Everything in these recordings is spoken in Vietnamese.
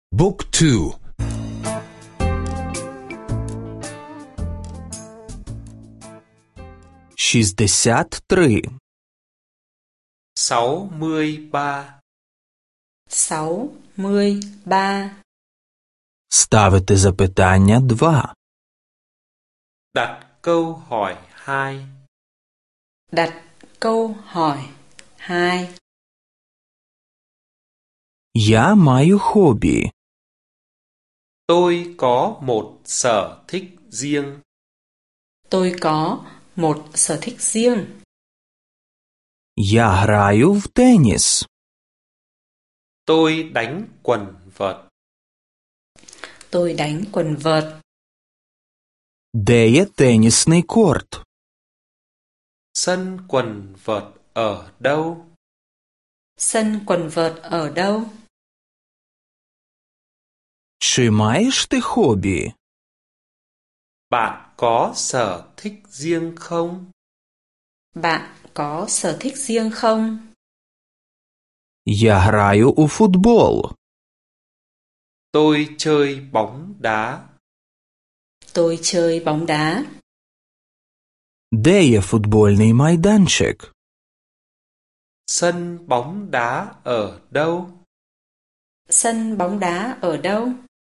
Book 2. 63. 63. 63. Ставити запитання 2. Đặt câu hỏi 2. Đặt câu hỏi 2. Я маю хобі. Tôi có một sở thích riêng. Tôi có một sở thích riêng. Я граю в теніс. Tôi đánh quần vợt. Tôi đánh quần vợt. Де є тенісний корт? Sân quần vợt ở đâu? Sân quần vợt ở đâu? Чи маєш ти хобі? Bạn có sở thích riêng không? Bạn có sở thích riêng không? Я граю у футбол. Tôi chơi bóng đá. Tôi chơi bóng đá. Де є футбольний майданчик? Sân bóng đá ở đâu? Sân bóng đá ở đâu?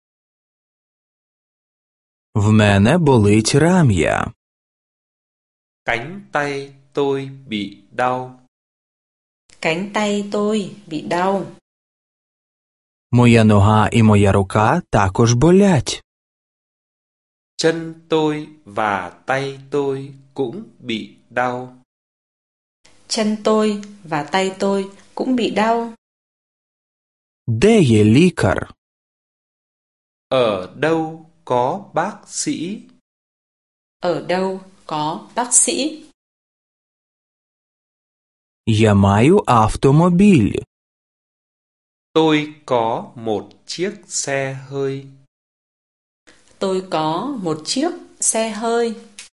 В мене болить рам'я. Cánh tay tôi bị đau. Cánh tay tôi bị đau. Моя нога і моя рука також болять. Chân tôi và tay tôi cũng bị đau. Chân tôi và tay tôi cũng bị đau. Де є лікар? Ở đâu có bác sĩ? Ở đâu có bác sĩ? Я маю автомобіль. Tôi có một chiếc xe hơi. Tôi có một chiếc xe hơi.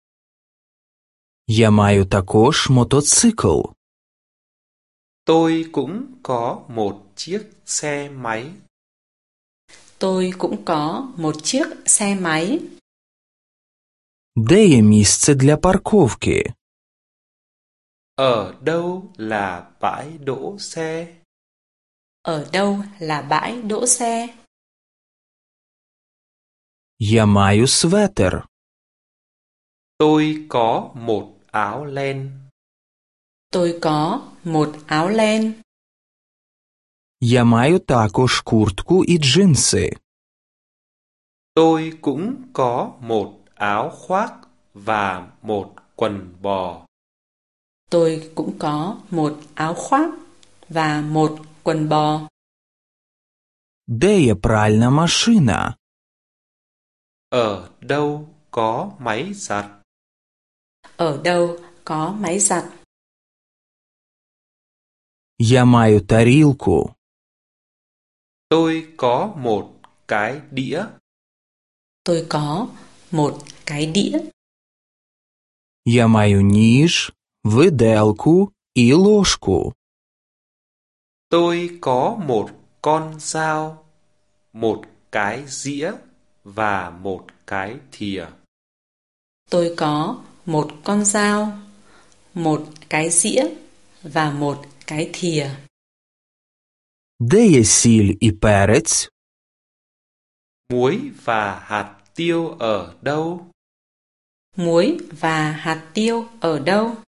Я маю також мотоцикл. Tôi cũng có một chiếc xe máy. Tôi cũng có một chiếc xe máy. Де є місце для парковки? Ở đâu là bãi đỗ xe? Ở đâu là bãi đỗ xe? Я маю светер. Tôi có một áo len. Tôi có một áo len. Я маю також куртку і джинси. Tôi cũng có một áo khoác và một quần bò. Tôi cũng có một áo khoác và một quần bò. Де є пральна машина? Ở đâu có máy giặt? Ở đâu có máy giặt? Я маю тарілку. Tôi có một cái đĩa. Tôi có một cái đĩa. Я маю ніж, виделку і ложку. Tôi có một con dao, một cái dĩa và một cái thìa. Tôi có một con dao, một cái dĩa và một cái thìa. Де є сіль і перець? Muối và hạt tiêu ở đâu? Muối và hạt tiêu ở đâu?